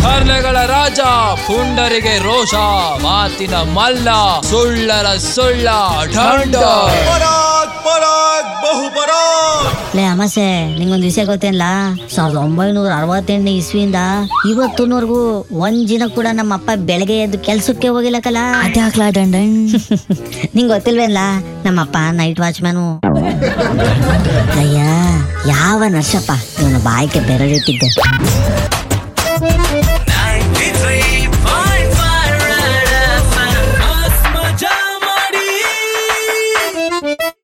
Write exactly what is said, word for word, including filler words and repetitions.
ಹರ್ಲೆಗಳ ರಾಜ, ಪುಂಡರಿಗೆ ರೋಷ, ಮಾತಿನ ಮಲ್ಲ, ಸುಳ್ಳರ ಸುಳ್ಳ ಢಂಡ. ಲೇ ಅಮಾಸೆ, ನಿಂಗೊಂದ್ ವಿಷಯ ಗೊತ್ತೇನ್ಲ? ಸಾವಿರದ ಒಂಬೈನೂರ ಅರವತ್ತೆಂಟನೇ ಇಸ್ವಿಯಿಂದ ಇವತ್ತಿನವರೆಗೂ ಒಂದ್ ದಿನ ಕೂಡ ನಮ್ಮ ಅಪ್ಪ ಬೆಳಗ್ಗೆ ಎದ್ದು ಕೆಲ್ಸಕ್ಕೆ ಹೋಗಿಲ್ಲಕಲ್ಲ. ಅದ್ಯಾಕ್ಲಾ ದಂಡನ್? ನಿಂಗ್ ಗೊತ್ತಿಲ್ವೇನ್ಲ, ನಮ್ಮಪ್ಪ ನೈಟ್ ವಾಚ್ಮ್ಯಾನು. ಅಯ್ಯ ಯಾವ ನರ್ಸಪ್ಪ ಇವನು ಬಾಯಿಗೆ ಬೆರಳಿಟ್ಟಿದ್ದೆ.